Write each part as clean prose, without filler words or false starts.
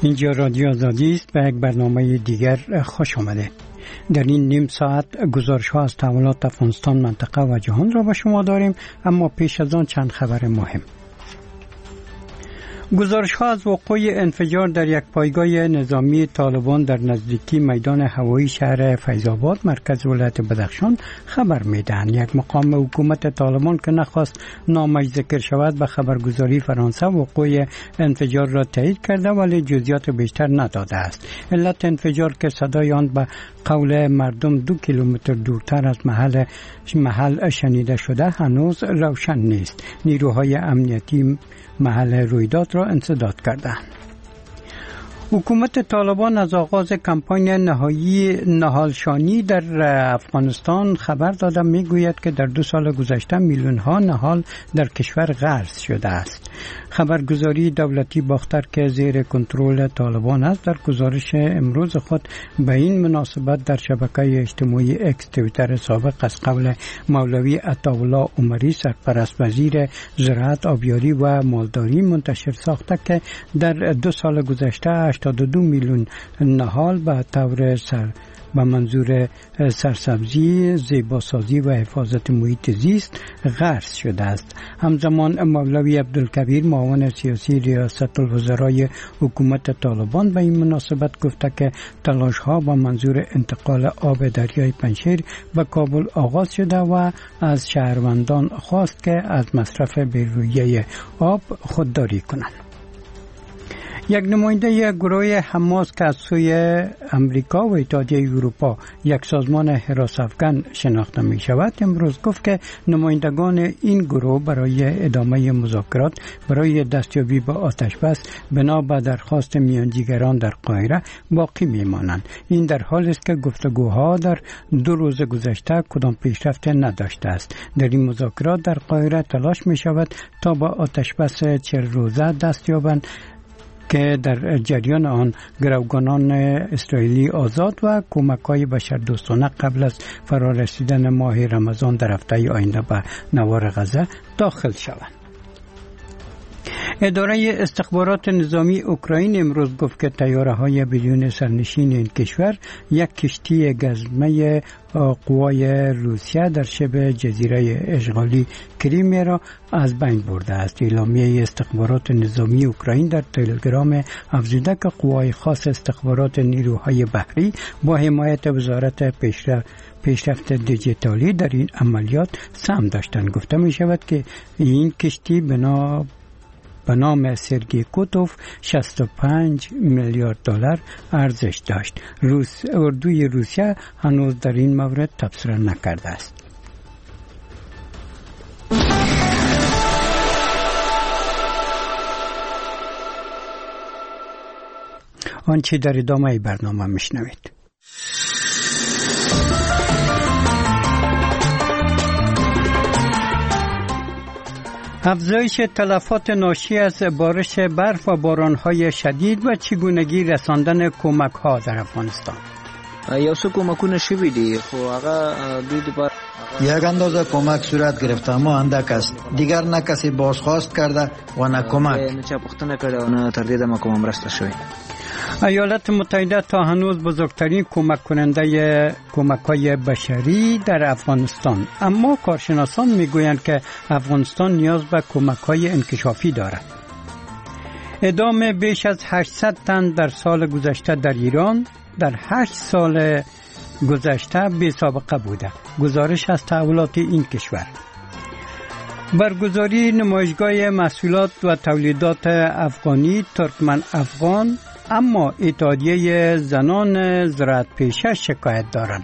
اینجا رادیو آزادی است. به یک برنامه دیگر خوش آمده. در این نیم ساعت گزارش ها از تحولات افغانستان، منطقه و جهان را به شما داریم، اما پیش از آن چند خبر مهم. گزارش ها از وقوع انفجار در یک پایگاه نظامی طالبان در نزدیکی میدان هوایی شهر فیض‌آباد مرکز ولایت بدخشان خبر میدهند. یک مقام حکومت طالبان که نخواست نامش ذکر شود به خبرگزاری فرانسه وقوع انفجار را تایید کرده، ولی جزئیات بیشتر نداده است. علت انفجار که صدای آن به قول مردم 2 کیلومتر دورتر از محل شنیده شده هنوز روشن نیست. نیروهای امنیتی محل رویداد را انسداد کردند. حکومت طالبان از آغاز کمپاین نهایی نهالشانی در افغانستان خبر داده میگوید که در 2 سال گذشته میلیون ها نهال در کشور غرس شده است. خبرگزاری دولتی باختر که زیر کنترل طالبان است در گزارش امروز خود به این مناسبت در شبکه اجتماعی اکس توییتر سابق از قول مولوی عطاالله عمری سرپرست وزیر زراعت، آبیاری و مالداری منتشر ساخته که در 2 سال گذشته 82 میلیون نهال به طور به منظور سرسبزی، زیباسازی و حفاظت محیط زیست غرس شده است. همزمان مولوی عبدالکبیر معاون سیاسی ریاست الوزرای حکومت طالبان به این مناسبت گفته که تلاش ها با منظور انتقال آب دریای پنجشیر به کابل آغاز شده و از شهروندان خواست که از مصرف بی‌رویه آب خودداری کنند. یک نماینده گروه حماس که از سوی امریکا و اتحادیه اروپا یک سازمان حراس افغان شناخته می شود امروز گفت که نمایندگان این گروه برای ادامه مذاکرات برای دستیابی به آتشبس بنا به درخواست میانجیگران در قاهره باقی می مانند. این در حالی است که گفتگوها در 2 روز گذشته کدام پیشرفت نداشته است. در این مذاکرات در قاهره تلاش می شود تا به آتشبس 40 روزه دست یابند که در جریان آن گروگانان اسرائیلی آزاد و کمک‌های بشردوستانه قبل از فرارسیدن ماه رمضان در هفته آینده به نوار غزه داخل شوند. اداره استخبارات نظامی اوکراین امروز گفت که طیاره‌های بدون سرنشین این کشور یک کشتی گزمه قوای روسیه در شبه جزیره اشغالی کریمیا را از بین برده است. اعلامیه استخبارات نظامی اوکراین در تلگرام افزوده که قوای خاص استخبارات نیروهای بحری با حمایت وزارت پیشرفت دیجیتالی در این عملیات سهم داشتند. گفته می شود که این کشتی به نام سرگی کوتوف 65 میلیارد دلار ارزش داشت. اردوی روسیه هنوز در این مورد تبصره نکرده است. آنچه در ادامه برنامه میشنوید. افزایش تلفات ناشی از بارش برف و باران‌های شدید و چگونگی رساندن کمک‌ها در افغانستان. یو څه کمکونه شوي دي خو هغه دوی لپاره یک اندازه کمک صورت گرفته اما اندک است. دیگر نه کسی بازخواست کرده و نه کمک. نه چا پوښتنه کړې او نه تر دې دمه کومه مرسته شوې. ایالات متحده تا هنوز بزرگترین کمک کننده کمک‌های بشری در افغانستان، اما کارشناسان میگویند که افغانستان نیاز به کمک‌های انکشافی دارد. اعدام بیش از 800 تن در سال گذشته در ایران در 8 سال گذشته بی سابقه بوده. گزارش از تحولات این کشور. برگزاری نمایشگاه محصولات و تولیدات افغانی ترکمن افغان، اما اتحادیه زنان زراعت پیشه شکایت دارند.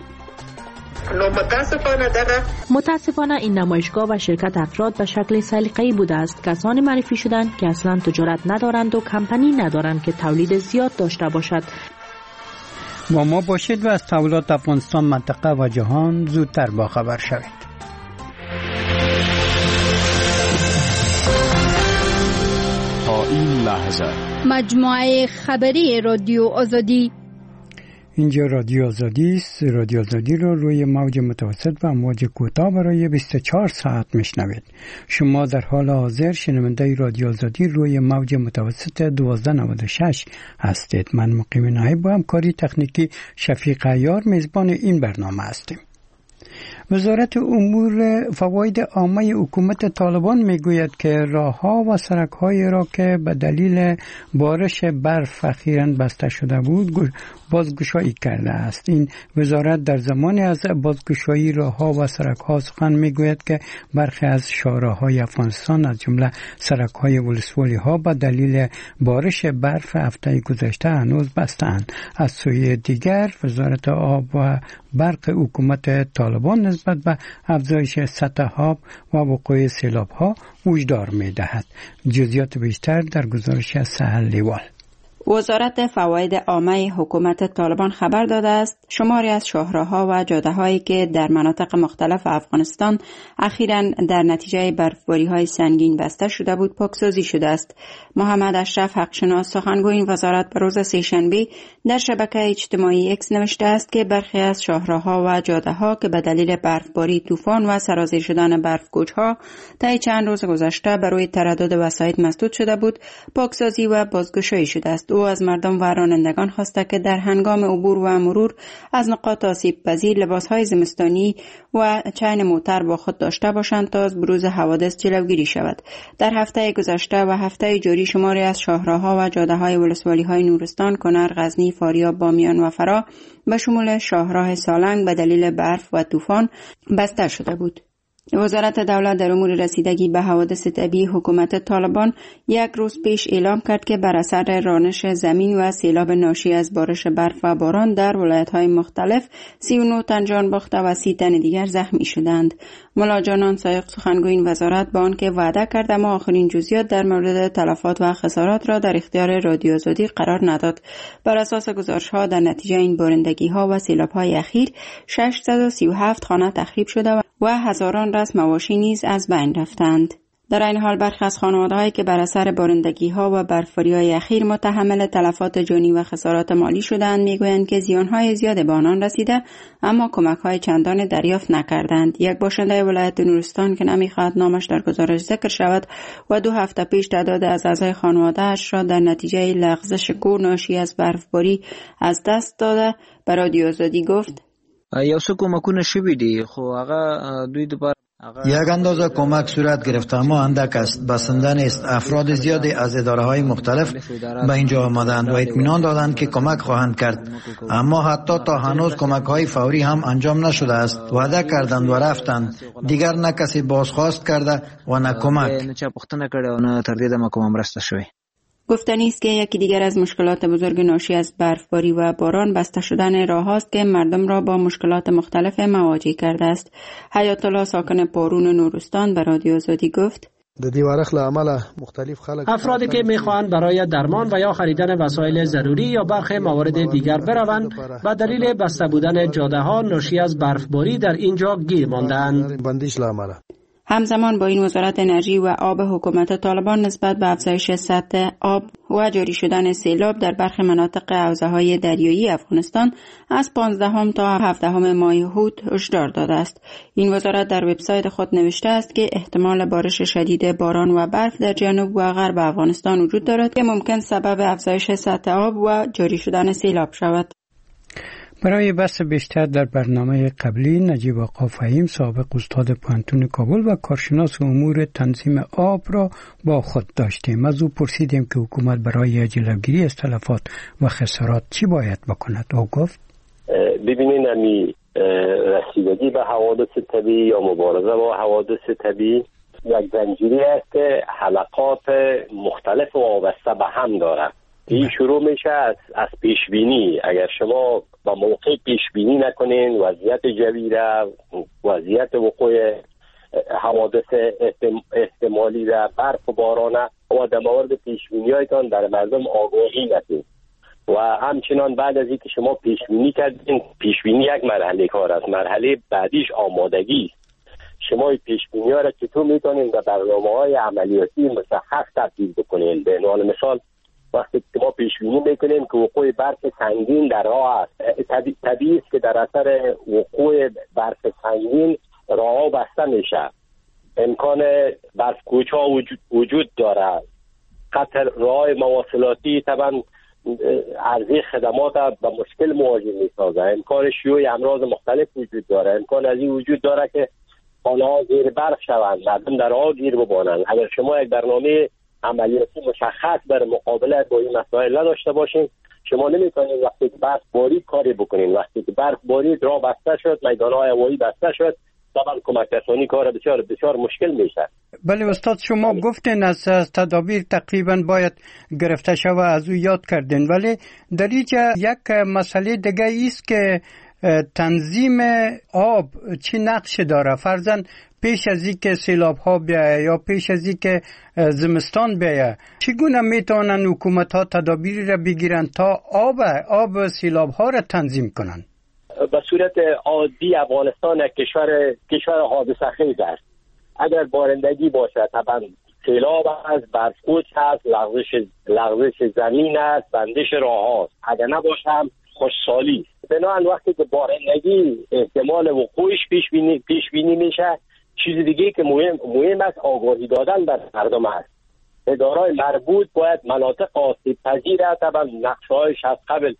متاسفانه این نمایشگاه و شرکت افراد به شکل سلیقه‌ای بوده است. کسانی معرفی شدند که اصلا تجارت ندارند و کمپانی ندارند که تولید زیاد داشته باشد. با ما باشید و از تحولات افغانستان، منطقه و جهان زودتر باخبر شوید. تا این لحظه مجموعه خبری رادیو آزادی اینجا رادیو آزادی است. رادیو آزادی رو روی موج متوسط و موج کوتاه برای 24 ساعت میشنوید. شما در حال حاضر شنونده رادیو آزادی روی موج متوسط 1296 هستید. من مقیم نایب با همکاری تکنیکی شفیق عیار میزبان این برنامه هستیم. وزارت امور فواید عامه حکومت طالبان میگوید که راهها و سرک‌های را که به دلیل بارش برف اخیراً بسته شده بود بازگشایی کرده است. این وزارت در زمان از بازگشایی راهها و سرک‌ها سخن میگوید که برخی از شاهراه‌های افغانستان از جمله سرک‌های ولسوالی‌ها به دلیل بارش برف هفته گذشته هنوز بسته‌اند. از سوی دیگر وزارت آب و برق حکومت طالبان نسبت به افزایش سطح آب و وقوع سیلاب‌ها هشدار می‌دهد. جزئیات بیشتر در گزارش سهل لیوال. وزارت فواید عامه حکومت طالبان خبر داده است شماری از شاهراه‌ها و جاده‌هایی که در مناطق مختلف افغانستان اخیراً در نتیجه برفباری‌های سنگین بسته شده بود پاکسازی شده است. محمد اشرف حقشناس سخنگوی این وزارت به روز سه‌شنبه در شبکه اجتماعی اکس نوشته است که برخی از شاهراه‌ها و جاده‌ها که به دلیل برفباری، طوفان و سرازیر شدن برفگوج‌ها طی چند روز گذشته بر روی تردد وسایط مسدود شده بود پاکسازی و بازگشایی شده است. او از مردم و رانندگان خواسته که در هنگام عبور و مرور از نقاط آسیب پذیر لباسهای زمستانی و چین موتر با خود داشته باشند تا از بروز حوادث جلوگیری شود. در هفته گذشته و هفته جاری شماری از شاهراه‌ها و جاده‌های ولسوالی‌های نورستان، کنر، غزنی، فاریاب، بامیان و فرا به شمول شاهراه سالنگ به دلیل برف و طوفان بسته شده بود. وزارت دولت در امور رسیدگی به حوادث طبیعی حکومت طالبان یک روز پیش اعلام کرد که بر اثر رانش زمین و سیلاب ناشی از بارش برف و باران در ولایت‌های مختلف 39 تن جان باخته و 30 تن دیگر زخمی شدند. ملا جانان سایق سخنگوی این وزارت با آنکه وعده کرد اما آخرین جزئیات در مورد تلفات و خسارات را در اختیار رادیو آزادی قرار نداد. بر اساس گزارش‌ها در نتیجه این بارندگی‌ها و سیلاب‌های اخیر 637 خانه تخریب شده و هزاران رس مواشی نیز از بین رفتند. در این حال برخی از خانواده‌هایی که بر اثر بارندگی‌ها و برفباری‌های اخیر متحمل تلفات جانی و خسارات مالی شدند میگویند که زیان‌های زیاد به آنان رسیده اما کمک‌های چندانی دریافت نکردند. یک باشنده ولایت نورستان که نمی‌خواهد نامش در گزارش ذکر شود و 2 هفته پیش تعداد از اعضای خانواده‌اش را در نتیجه لغزش کور ناشی از برفباری از دست داده به رادیو آزادی گفت یو څه کومکونه شوي دي خو هغه دوی دوباره یک اندازه کمک صورت گرفته اما اندک است. بسنده نیست. افراد زیادی از اداره‌های مختلف به اینجا آمدند و اطمینان دادند که کمک خواهند کرد، اما حتی تا هنوز کمک‌های فوری هم انجام نشده است. وعده کردند و رفتند. دیگر نه کسی بازخواست کرده و نه کمک. نه چا پوښتنه کړې او نه تر دې دمه کومه مرسته شوې. گفتنی است که یکی دیگر از مشکلات بزرگ ناشی از برفباری و باران بسته شدن راه است که مردم را با مشکلات مختلف مواجه کرده است. حیات الله ساکن پارون نورستان به رادیو آزادی گفت افرادی که میخواهند برای درمان و یا خریدن وسایل ضروری یا برخی موارد دیگر بروند به دلیل بسته بودن جاده ها ناشی از برفباری در اینجا گیر ماندند. همزمان با این وزارت انرژی و آب حکومت طالبان نسبت به افزایش سطح آب و جاری شدن سیلاب در برخی مناطق حوزه‌های دریایی افغانستان از 15 تا 17 ماه هوت هشدار داده است. این وزارت در وبسایت خود نوشته است که احتمال بارش شدید باران و برف در جنوب و غرب افغانستان وجود دارد که ممکن سبب افزایش سطح آب و جاری شدن سیلاب شود. برای بحث بیشتر در برنامه قبلی نجیب آقا فهیم سابق استاد پوهنتون کابل و کارشناس امور تنظیم آب را با خود داشتیم. از او پرسیدیم که حکومت برای جلوگیری از تلفات و خسارات چی باید بکند. او گفت ببینین امی رسیدگی به حوادث طبیعی یا مبارزه با حوادث طبیعی یک زنجیری است که حلقات مختلف و وابسته به هم دارد. این شروع میشه از پیشبینی. اگر شما با موقع پیشبینی نکنین وضعیت جوی را، وضعیت وقوع حوادث احتمالی را، برف و باران و در مورد پیشبینی هایتان در مردم آگاهی ندید و همچنان بعد از اینکه شما پیشبینی کردین، پیشبینی یک مرحله کار است، مرحله بعدیش آمادگی. شما پیشبینی ها را چطور میتونین به برنامه های عملیاتی مشخص تبدیل بکنین؟ به عنوان مثال وقتی که ما پیش بینی میکنیم که وقوع برف سنگین در راه است، طبیعی است که در اثر وقوع برف سنگین راه بسته میشه، امکان برف کوچ‌ها وجود داره، قطع راه مواصلاتی طبعا عرضه خدمات به مشکل مواجه میسازه، امکان شیوع امراض مختلف وجود داره، امکان از این وجود داره که خانه‌ها زیر برف شوند، مردم در آب گیر بمانند. اگر شما یک برنامه عملیاتی مشخص برای مقابله با این مسائل نداشته باشین، شما نمیتونید وقتی که برف بارید کاری بکنین. وقتی که برف بارید راه بسته شد، میدان‌های هوایی بسته شد، طبعا کمک رسانی کار بسیار مشکل میشه. بله استاد، شما گفتین از تدابیر تقریبا باید گرفته شود، از او یاد کردین، ولی در اینجا یک مسئله دیگه ایست که تنظیم آب چی نقش داره؟ فرضاً پیش از این که سیلاب ها بیایه یا پیش از این که زمستان بیایه، چگونه میتونن حکومت ها تدابیری را بگیرن تا آب سیلاب ها را تنظیم کنن؟ به صورت عادی افغانستان یک کشور حادثه خیز است. اگر بارندگی باشه طبعا سیلاب است، برف‌کوچ است، لغزش زمین است، بندش راه هاست. اگر نباشه هم خوشسالی. بنابراین وقتی که بارندگی احتمال وقوعش پیش بینی میشه، چیز دیگه که مهم است آگاهی دادن بر مردم است. اداره‌های مربوط باید مناطق آسیب پذیر طبعا نقشه‌هایش از قبل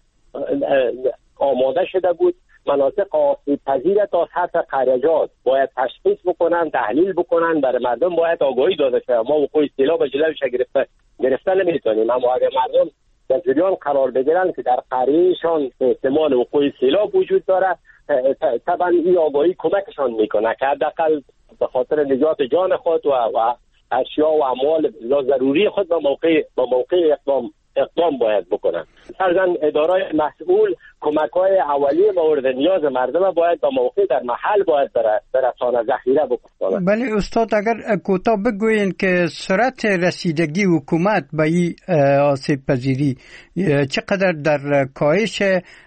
آماده شده بود، مناطق آسیب پذیر تا سطح قریجات باید تشخیص بکنن، تحلیل بکنن، برای مردم باید آگاهی داده شود. ما وقوع سیلاب جلوش گرفتن نمیتونیم، اما اگر مردم در جریان قرار بگیرن که در قریهشان احتمال وقوع سیلاب وجود داره، طبعا این آگاهی کمکشان میکنه که حداقل به خاطر نجات جان خود و اشیا و اموال ضروری خود به موقع اقدام باید بکنن. فرضاً اداره‌های مسئول کمک‌های اولیه مورد نیاز مردم باید به موقع در محل باید برسانه، ذخیره بکنن. بله استاد، اگر کوتاه بگوین که سرعت رسیدگی حکومت به این آسیب پذیری چقدر در کاهش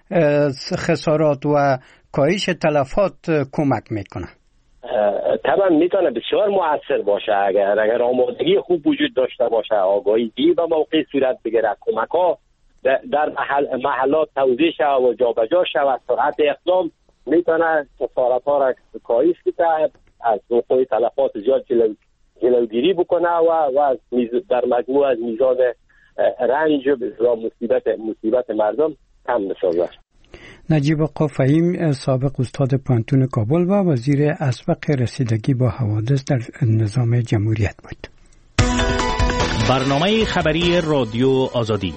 خسارات و کاهش تلفات کمک میکنه؟ طبعا میتونه بسیار مؤثر باشه اگر آمادگی خوب وجود داشته باشه، آگاهی به موقع صورت بگیره، کمک‌ها در محلات توزیع شود و جابجا شود، سرعت اقدام میتونه خسارت‌ها را کاهش بده، از وقوع تلفات زیاد جلوگیری بکنه و در مجموع از میزان رنج و مصیبت مردم کم بسازه. نجیب آقا فهیم، سابق استاد پانتون کابل و وزیر اسبق رسیدگی با حوادث در نظام جمهوریت بود. برنامه خبری رادیو آزادی.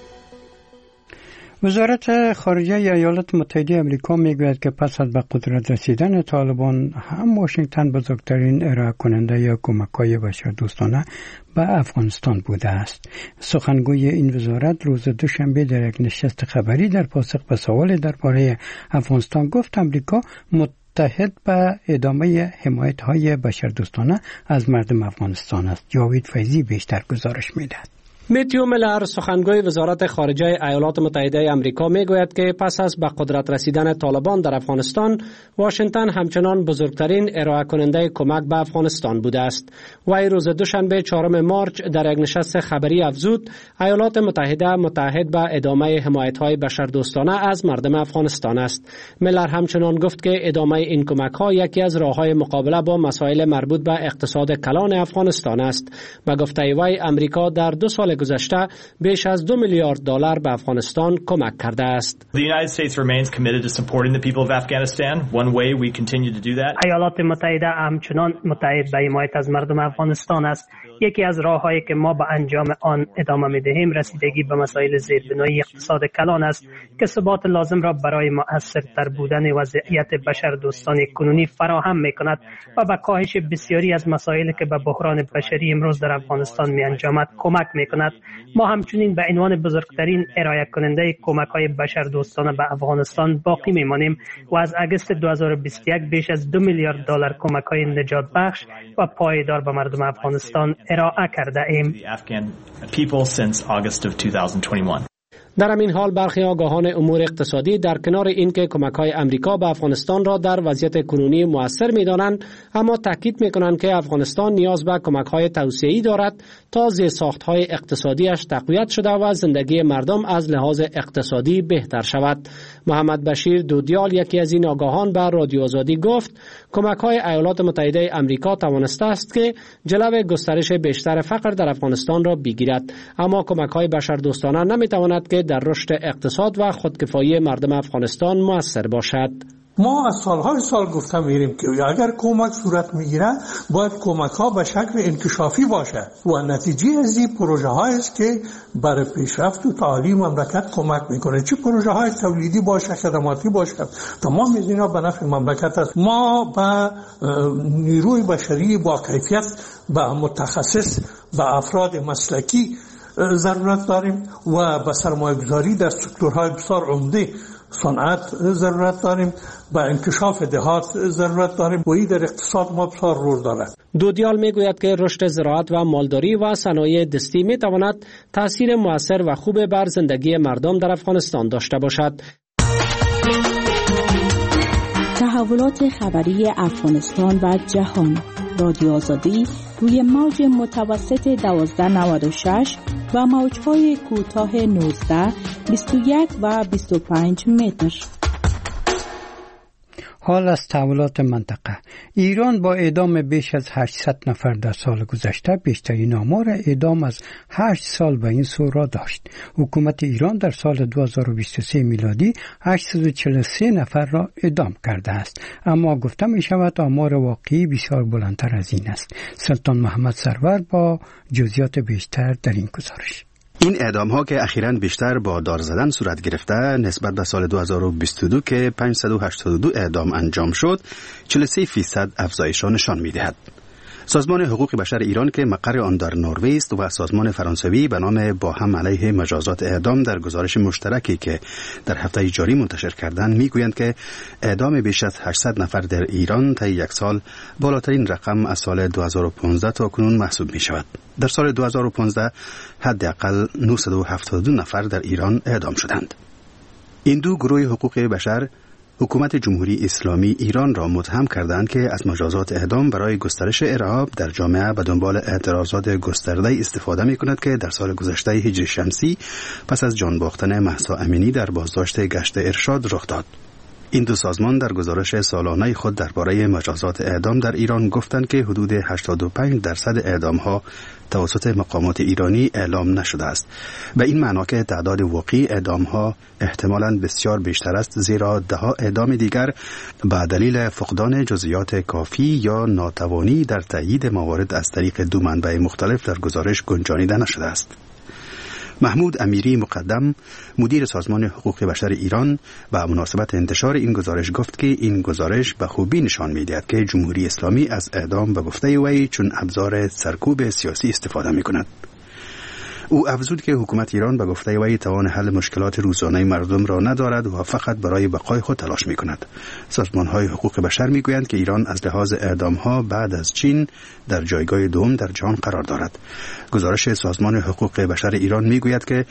وزارت خارجه ایالات متحده آمریکا میگوید که پس از به قدرت رسیدن طالبان هم واشنگتن بزرگترین ارائه کننده کمک‌های بشردوستانه به افغانستان بوده است. سخنگوی این وزارت روز دوشنبه در یک نشست خبری در پاسخ به سوال درباره افغانستان گفت آمریکا متحد به ادامه حمایت‌های بشردوستانه از مردم افغانستان است. جاوید فیضی بیشتر گزارش می‌دهد. متیو میلر، سخنگوی وزارت خارجه ایالات متحده آمریکا، میگوید که پس از به قدرت رسیدن طالبان در افغانستان، واشنگتن همچنان بزرگترین ارائه کننده کمک به افغانستان بوده است. وی روز دوشنبه 4 مارچ در یک نشست خبری افزود ایالات متحده متحد به ادامه حمایت‌های بشردوستانه از مردم افغانستان است. میلر همچنان گفت که ادامه این کمک‌ها یکی از راه‌های مقابله با مسائل مربوط به اقتصاد کلان افغانستان است. به گفته وی امریکا در 2 سال گذشته بیش از $2 میلیارد به افغانستان کمک کرده است. ایالات متحده همچنان متحد به حمایت از مردم افغانستان است. یکی از راه‌هایی که ما به انجام آن ادامه می‌دهیم رسیدگی به مسائل زیربنایی اقتصاد کلان است که ثبات لازم را برای مؤثرتر بودن وضعیت بشردوستانه کنونی فراهم می‌کند و به کاهش بسیاری از مسائلی که به بحران بشری امروز در افغانستان می‌انجامد کمک می‌کند. ما همچنین به عنوان بزرگترین ارائه کننده کمک‌های بشردوستانه به افغانستان باقی می‌مانیم و از اگست 2021 بیش از $2 میلیارد کمک‌های نجات بخش و پایدار به مردم افغانستان ارائه کرده ایم. در همین حال برخی آگاهان امور اقتصادی در کنار اینکه کمک‌های امریکا به افغانستان را در وضعیت کنونی مؤثر می‌دانند، اما تاکید می‌کنند که افغانستان نیاز به کمک‌های توسعه‌ای دارد تا زیرساخت‌های اقتصادیش تقویت شده و زندگی مردم از لحاظ اقتصادی بهتر شود. محمد بشیر دودیال، یکی از این آگاهان، به رادیو آزادی گفت کمک‌های ایالات متحده آمریکا توانسته است که جلو گسترش بیشتر فقر در افغانستان را بگیرد، اما کمک‌های بشردوستانه نمی‌تواند که در رشد اقتصاد و خودکفایی مردم افغانستان مؤثر باشد. ما از سالهای سال گفتم میریم که اگر کمک صورت میگیره باید کمک ها به شکل انکشافی باشه و نتیجه از این پروژه هایی است که برای پیشرفت و تعالی مملکت کمک میکنه، چه پروژه های تولیدی باشه، خدماتی باشه، تمام از اینا به نفع مملکت است. ما به نیروی بشری با کیفیت، به متخصص، به افراد مسلکی ضرورت داریم و به سرمایه‌گذاری در سکتورهای بسیار عمده صنعت ضرورت داریم، به انکشاف دهات ضرورت داریم و این در اقتصاد ما بسیار رول دارد. دودیال میگوید که رشد زراعت و مالداری و صنایع دستی میتواند تأثیر مؤثر و خوب بر زندگی مردم در افغانستان داشته باشد. تحولات خبری افغانستان و جهان، رادیو آزادی روی موج متوسط 1296 و موج‌های کوتاه 19، 21 و 25 متر. حال از تحولات منطقه. ایران با اعدام بیش از 800 نفر در سال گذشته بیشترین آمار اعدام از 8 سال به این سو را داشت. حکومت ایران در سال 2023 میلادی 843 نفر را اعدام کرده است، اما گفته می شود آمار واقعی بسیار بلندتر از این است. سلطان محمد سرور با جزئیات بیشتر در این گزارش. این اعدام ها که اخیراً بیشتر با دار زدن صورت گرفته نسبت به سال 2022 که 582 اعدام انجام شد 43% افزایش را نشان می دهد. سازمان حقوق بشر ایران که مقر آن در نروژ است و سازمان فرانسوی به نام با هم علیه مجازات اعدام در گزارش مشترکی که در هفته جاری منتشر کردند میگویند که اعدام بیش از 800 نفر در ایران طی یک سال بالاترین رقم از سال 2015 تا کنون محسوب می شود. در سال 2015 حداقل 972 نفر در ایران اعدام شدند. این دو گروه حقوق بشر حکومت جمهوری اسلامی ایران را متهم کردند که از مجازات اعدام برای گسترش ارهاب در جامعه به دنبال اعتراضات گسترده استفاده می کند که در سال گذشته هجری شمسی پس از جان باختن مهسا امینی در بازداشت گشت ارشاد رخ داد. این دو سازمان در گزارش سالانه خود درباره مجازات اعدام در ایران گفتند که حدود 85% اعدام‌ها توسط مقامات ایرانی اعلام نشده است. به این معنا که تعداد واقعی اعدام‌ها احتمالاً بسیار بیشتر است، زیرا ده‌ها اعدام دیگر به دلیل فقدان جزئیات کافی یا ناتوانی در تایید موارد از طریق دو منبع مختلف در گزارش گنجانیده نشده است. محمود امیری مقدم، مدیر سازمان حقوق بشر ایران، به مناسبت انتشار این گزارش گفت که این گزارش به خوبی نشان می‌دهد که جمهوری اسلامی از اعدام به گفته وی چون ابزار سرکوب سیاسی استفاده می‌کند. او افزود که حکومت ایران به گفته وی توان حل مشکلات روزانه مردم را ندارد و فقط برای بقای خود تلاش می‌کند. سازمان‌های حقوق بشر می‌گویند که ایران از لحاظ اعدام‌ها بعد از چین در جایگاه دوم در جهان قرار دارد. گزارش سازمان حقوق بشر ایران می‌گوید که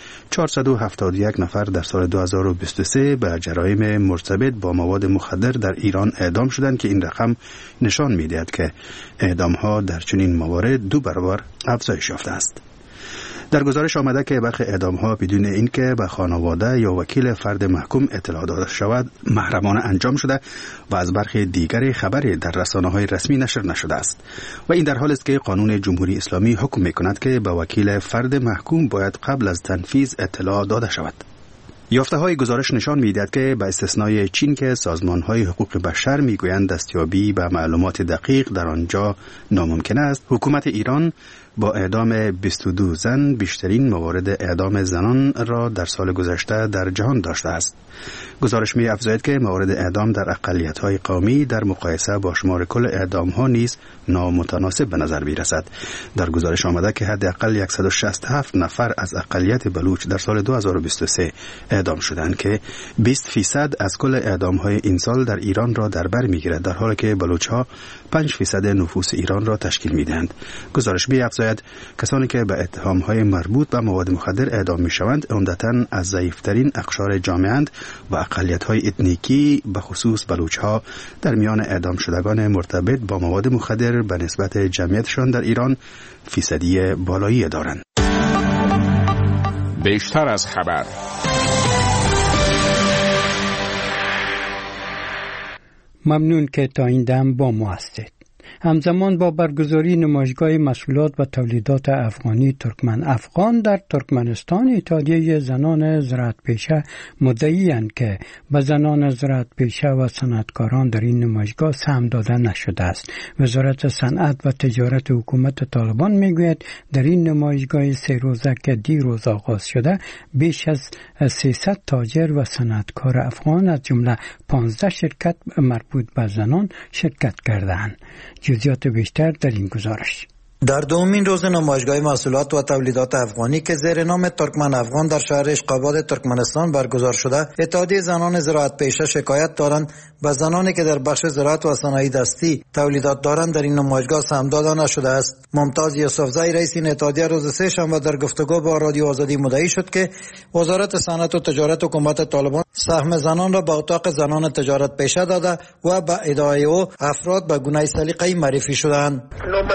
471 نفر در سال 2023 به جرایم مرتبط با مواد مخدر در ایران اعدام شدند که این رقم نشان می‌دهد که اعدام‌ها در چنین موارد 2 برابر افزایش یافته است. در گزارش آمده که برخی اعدام‌ها بدون اینکه به خانواده یا وکیل فرد محکوم اطلاع داده شود محرمانه انجام شده و از برخی دیگر خبری در رسانه‌های رسمی نشر نشده است و این در حالی است که قانون جمهوری اسلامی حکم می‌کند که به وکیل فرد محکوم باید قبل از تنفیذ اطلاع داده شود. یافته‌های گزارش نشان می‌دهد که به استثنای چین که سازمان‌های حقوق بشر می‌گویند دستیابی به معلومات دقیق در آنجا ناممکن است، حکومت ایران با اعدام 22 زن بیشترین موارد اعدام زنان را در سال گذشته در جهان داشته است. گزارش می‌افزاید که موارد اعدام در اقلیت‌های قومی در مقایسه با شمار کل اعدام‌ها نیز نامتناسب به نظر می‌رسد. در گزارش آمده که حداقل 167 نفر از اقلیت بلوچ در سال 2023 اعدام شدند که 20% از کل اعدام‌های این سال در ایران را در بر می‌گیرد، در حالی که بلوچ‌ها 5% نفوس ایران را تشکیل می‌دهند. گزارش می‌افزاید می‌افزاید کسانی که به اتهام‌های مربوط به مواد مخدر اعدام می‌شوند عمدتاً از ضعیف‌ترین اقشار جامعه‌اند و اقلیت‌های اتنیکی به خصوص بلوچ‌ها در میان اعدام شدگان مرتبط با مواد مخدر به نسبت جمعیتشان در ایران فیصدی بالایی دارند. بیشتر از خبر. ممنون که تا این دم با ما هستید. همزمان با برگزاری نمایشگاه محصولات و تولیدات افغانی ترکمن افغان در ترکمنستان، اتحادیه زنان زراعت پیشه مدعی‌اند که به زنان زراعت پیشه و صنعتکاران در این نمایشگاه سهم داده نشده است. وزارت صنعت و تجارت حکومت طالبان میگوید در این نمایشگاه 3 روزه که دیروز آغاز شده بیش از 300 تاجر و صنعتکار افغان از جمله 15 شرکت مربوط به زنان شرکت کردند. جزئیات بیشتر در این گزارش. در دومین روز نمایشگاه محصولات و تولیدات افغانی که زیر نام ترکمن افغان در شهر اشقاباد ترکمنستان برگزار شده، اتحادیه زنان زراعت پیشه شکایت دارند به زنانی که در بخش زراعت و صنایع دستی تولیدات دارند در این نمایشگاه سهم داده نشده است. ممتاز یوسفزئی رئیس این اتحادیه روز سه‌شنبه در گفتگو با رادیو آزادی مدعی شد که وزارت صنعت و تجارت حکومت طالبان سهم زنان را به اتاق زنان تجارت پیشه داده و به ادعای او افراد به گونه سلیقه‌ای معرفی شدند.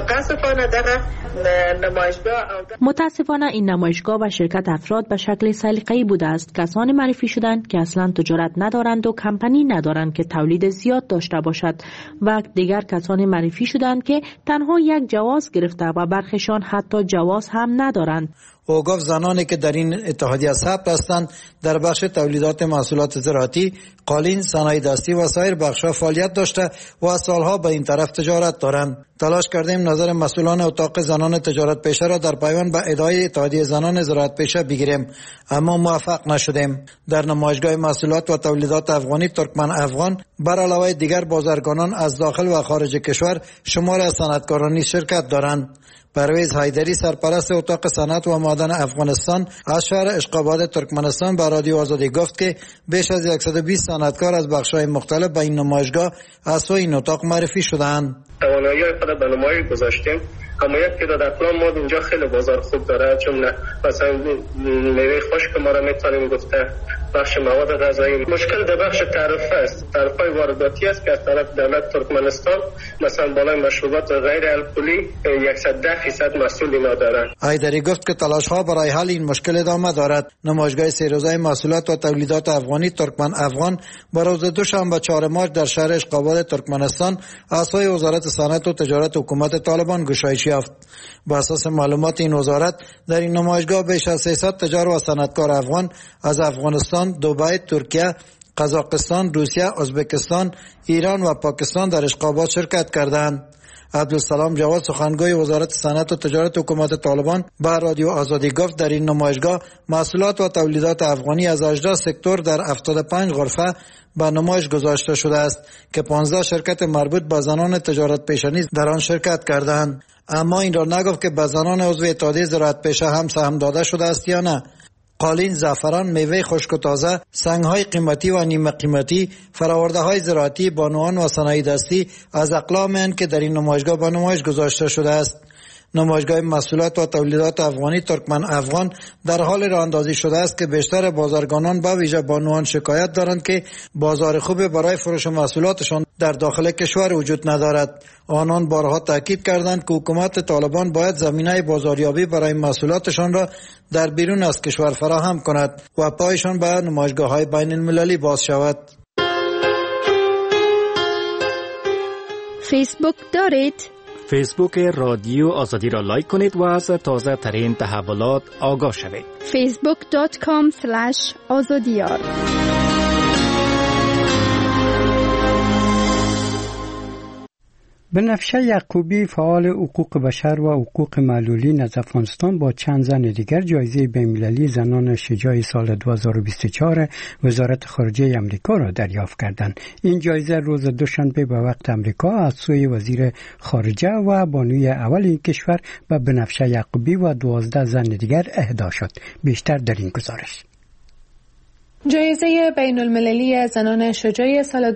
متاسفانه این نمایشگاه و شرکت افراد به شکل سلیقه‌ای بوده است. کسانی معرفی شدند که اصلا تجارت ندارند و کمپانی ندارند که تولید زیاد داشته باشد و دیگر کسانی معرفی شدند که تنها یک جواز گرفته و برخیشان حتی جواز هم ندارند. او گفت زنانی که در این اتحادیه ثبت هستند در بخش تولیدات محصولات زراعتی، قالین، صنایع دستی و سایر بخش‌ها فعالیت داشته و سالها به این طرف تجارت دارند. تلاش کردیم نظر مسئولان اتاق زنان تجارت پیشه را در پیوند به ادعای اتحادیه زنان زراعت پیشه بگیریم، اما موفق نشدیم. در نمایشگاه محصولات و تولیدات افغانی ترکمن افغان بر علاوه دیگر بازرگانان از داخل و خارج کشور شمار از صنعتکاران شرکت دارند. پرویز حیدری سرپرست اتاق صنعت و معدن افغانستان از شهر اشقاباد ترکمنستان به رادیو آزادی گفت که بیش از 120 صنعتکار از بخش‌های مختلف به این نمایشگاه از سوی این اتاق معرفی شدند. توانایی خود به نمایش گذاشتیم، اما یک تعداد افراد ما اینجا خیلی بازار خوب داره، جمله مثلا میوه خشک ما را میتونیم گفته، بخش مواد غذایی. مشکل در بخش تعرفه است. تعرفه وارداتی است که از طرف دولت ترکمنستان مثلا بالای مشروبات غیر الکلی 110% مسئول اینا دارند. حیدری گفت که تلاش ها برای حل این مشکل ادامه دارد. نمایشگاه 3 روزه محصولات و تولیدات افغانی ترکمن افغان با روز دوشنبه 4 مارس در شهر اشقاباد ترکمنستان از سوی وزارت صنعت و تجارت حکومت طالبان گشایش یافت. با اساس معلومات این وزارت در این نمایشگاه بیش از 300 تجار و صنعتکار افغان از افغانستان، دبی، ترکیه، قزاقستان، روسیه، ازبکستان، ایران و پاکستان در اشقابات شرکت کردند. عبدالسلام جواد سخنگوی وزارت صنعت و تجارت حکومت طالبان به رادیو آزادی گفت در این نمایشگاه محصولات و تولیدات افغانی از 18 سکتور در 75 غرفه به نمایش گذاشته شده است که 15 شرکت مربوط به زنان تجارت پیشه نیز در آن شرکت کردند. اما این را نگفت که به زنان عضو اتحادیه زراعت پیشه هم سهم داده شده است یا نه. قالین، زعفران، میوه خشک و تازه، سنگ‌های قیمتی و نیمه قیمتی، فرآورده‌های زراعتی، بانوان و صنایع دستی از اقلام‌اند که در این نمایشگاه به نمایش گذاشته شده است. نمایشگاه محصولات و تولیدات افغانی ترکمن افغان در حال راه‌اندازی شده است که بیشتر بازرگانان به ویژه بانوان شکایت دارند که بازار خوب برای فروش محصولاتشان در داخل کشور وجود ندارد. آنان بارها تاکید کردند که حکومت طالبان باید زمینه بازاریابی برای محصولاتشان را در بیرون از کشور فراهم کند و پایشان به نمایشگاه‌های بین‌المللی باز شود. فیسبوک دارید؟ فیسبوک رادیو آزادی را لایک کنید و از تازه ترین تحولات آگاه شوید. facebook.com/azadiyar. بنفشه یعقوبی فعال حقوق بشر و حقوق معلولین از افغانستان با چند زن دیگر جایزه بین‌المللی زنان شجاع سال 2024 وزارت خارجه امریکا را دریافت کردند. این جایزه روز دوشنبه به وقت امریکا از سوی وزیر خارجه و بانوی اول این کشور به بنفشه یعقوبی و 12 زن دیگر اهدا شد. بیشتر در این گزارش. جایزه بین المللی زنان شجاع سال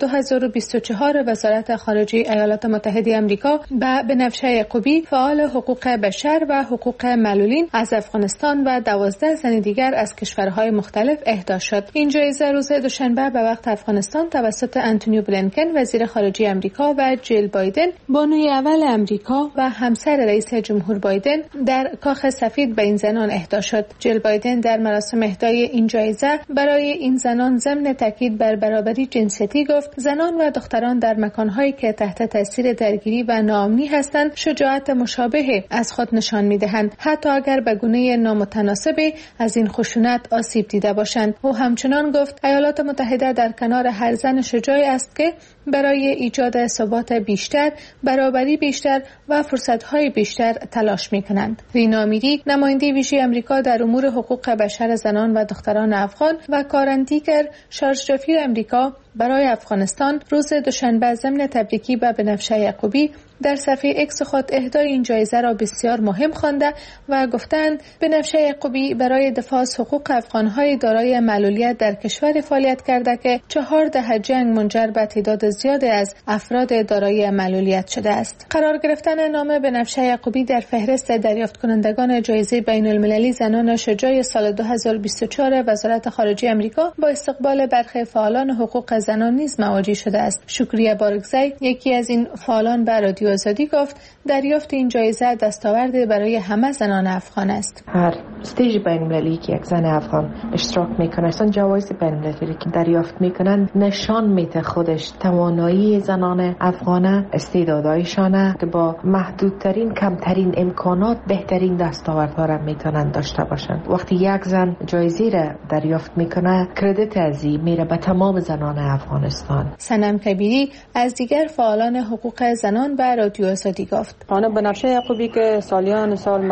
2024 وزارت خارجه ایالات متحده آمریکا به بنفشه یعقوبی فعال حقوق بشر و حقوق معلولین از افغانستان و 12 زن دیگر از کشورهای مختلف اهدا شد. این جایزه روز دوشنبه به وقت افغانستان توسط آنتونی بلینکن وزیر خارجه آمریکا و جیل بایدن بانوی اول آمریکا و همسر رئیس جمهور بایدن در کاخ سفید به این زنان اهدا شد. جیل بایدن در مراسم اهدای این جایزه برای این زنان ضمن تاکید بر برابری جنسیتی گفت زنان و دختران در مکانهایی که تحت تاثیر درگیری و ناامنی هستند شجاعت مشابه از خود نشان می‌دهند حتی اگر به گونه نامتناسبی از این خشونت آسیب دیده باشند. او همچنان گفت ایالات متحده در کنار هر زن شجاعی است که برای ایجاد ثبات بیشتر، برابری بیشتر و فرصت‌های بیشتر تلاش می‌کنند. رینا میری نماینده ویژه آمریکا در امور حقوق بشر زنان و دختران افغان و کارندیگر شارژ آمریکا برای افغانستان روز دوشنبه ضمن تبریکی به بنفشه یعقوبی در صفحه اکس خود اهدای این جایزه را بسیار مهم خوانده و گفتند بنفشه یعقوبی برای دفاع از حقوق افغان‌های دارای معلولیت در کشور فعالیت کرده که 4 دهه جنگ منجر به تعداد زیادی از افراد دارای معلولیت شده است. قرار گرفتن نام بنفشه یعقوبی در فهرست دریافت کنندگان جایزه بین المللی زنان شجاع سال 2024 وزارت خارجه آمریکا با استقبال برخی فعالان حقوق زنان نیز مواجه شده است. شکریه بارگزی یکی از این فعالان به رادیو آزادی گفت دریافت این جایزه دستاورد برای همه زنان افغان است. هر استیج بین المللی که یک زن افغان اشتراک میکنه اصلا جوایز بین المللی که دریافت میکنن نشان میده خودش توانایی زنان افغانه، استعدادایشانه که با محدودترین کمترین امکانات بهترین دستاوردها را میتونن داشته باشند. وقتی یک زن جایزه را دریافت میکنه کردیت از این میره به تمام زنان افغانستان. صنم کبیری از دیگر فعالان حقوق زنان به رادیو آزادی گفت خانم بنفشه یعقوبی که سالیان سال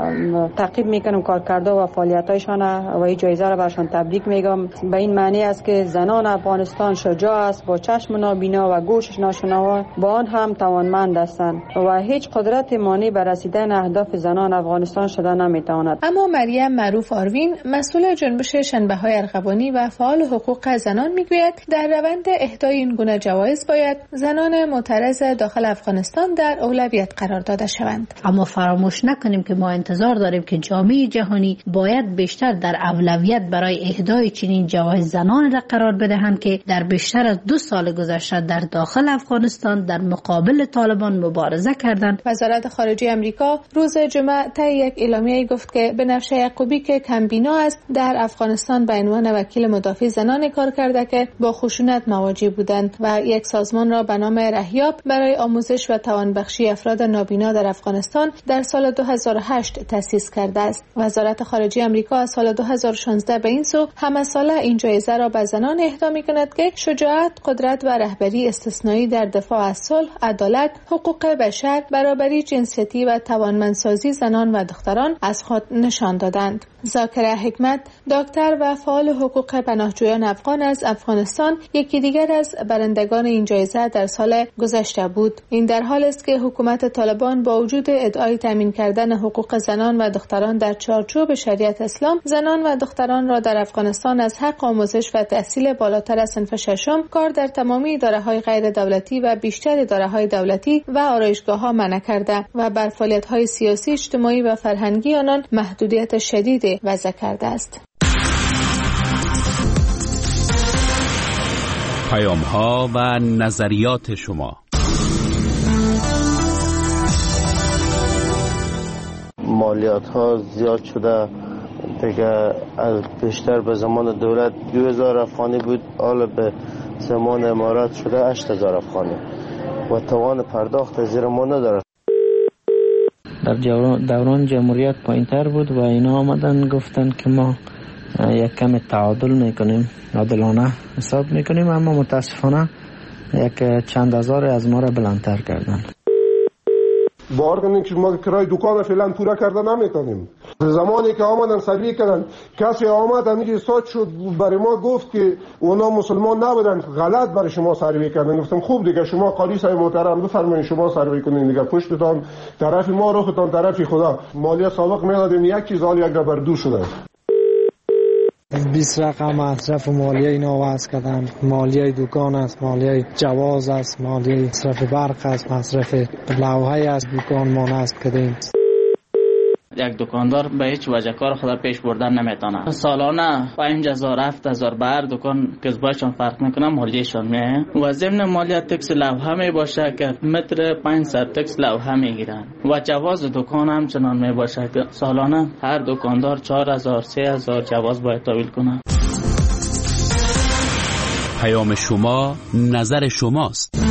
ما تعقیب میکنم کارکرده و فعالیتایشان و این جایزه را برشان تبریک میگم. به این معنی است که زنان افغانستان شجاع است، با چشم نابینا و گوش ناشنوا با آن هم توانمند هستند و هیچ قدرت مانع بر رسیدن اهداف زنان افغانستان شده نمیتواند. اما مریم معروف آروین مسئول جنبش شنبه‌های ارغوانی و فعال حقوق زنان میگوید در روند اهدای این گونه جوایز باید زنان معترض داخل افغانستان در اولویت قرار داده شوند. اما فراموش نکنیم که ما انتظار داریم که جامعه جهانی باید بیشتر در اولویت برای اهدای چنین جوایز زنان را قرار بدهند که در بیشتر از 2 سال گذشته در داخل افغانستان در مقابل طالبان مبارزه کردند. وزارت خارجه آمریکا روز جمعه طی یک اعلامیه گفت که بنفشه یعقوبی که کمبینا است در افغانستان به عنوان وکیل مدافع زنان کار کرده که با خشونت مواجه بودند و یک سازمان را به نام رهیاب برای آموزش و توانبخشی افراد نابینا در افغانستان در سال 2008 تأسیس کرده است. وزارت خارجه آمریکا از سال 2016 به این سو همه ساله این جایزه را به زنان اهدا می‌کند که شجاعت، قدرت و رهبری استثنایی در دفاع از صلح، عدالت، حقوق بشر، برابری جنسیتی و توانمندسازی زنان و دختران از خود نشان دادند. ذاکره حکمت، دکتر و فعال حقوق پناهجویان افغان از افغانستان، یکی دیگر از برندگان این جایزه در سال گذشته بود. این در حال است که حکومت طالبان با وجود ادعای تامین کردن حقوق زنان و دختران در چارچوب شریعت اسلام، زنان و دختران را در افغانستان از حق آموزش و تحصیل بالاتر از صنف ششم، کار در تمامی اداره‌های غیر دولتی و بیشتر اداره‌های دولتی و آرایشگاه‌ها منع کرده و بر فعالیت‌های سیاسی، اجتماعی و فرهنگی آنان محدودیت شدید وضع کرده است. پیام‌ها و نظریات شما. مالیات‌ها زیاد شده دیگه، از بیشتر به زمان دولت 2000 افغانی بود، حالا به زمان امارات شده 8000 افغانی و توان پرداخت زیر ما نداره. در دوران جمهوریت پایین‌تر بود و اینا آمدن گفتن که ما یک کم تعادل میکنیم، عادلانه حساب میکنیم، اما متاسفانه یک چند هزار از ما را بلندتر کردن. باور کنید که ما کرای دکان فعلا پورا کرده نمیتونیم. زمانی که آمدن سروی کردن، کسی آمد همیشه استاد شد برای ما گفت که اونا مسلمان نبودن، غلط برای شما سروی کردن. گفتم خوب دیگه شما قاضی صاحب محترم بفرمایید شما سروی کنین دیگه، پشتتان طرف ما، روختان طرف خدا. مالیات سابق میدادیم یک چیز، حال یک بر دو شده. 20 رقم مصرف مالیه اینا وضع کردن. مالیه دکان است، مالیه جواز است، مالیه مصرف برق است، مصرف لوحه است، دکان مان است کردیم. یک دکاندار به هیچ وجه کار خود پیش بردن نمیتونه. سالانه 5000 7000 بر دکان کسبایشان فرق میکنه، مالیهشان میه و ضمن مالیه تکس لوحه می باشه که متر 500 تکس لوحه میگیرن و جواز دکان هم چنان می باشه که سالانه هر دکاندار 4000 3000 جواز باید تحویل کنه. پیام شما نظر شماست.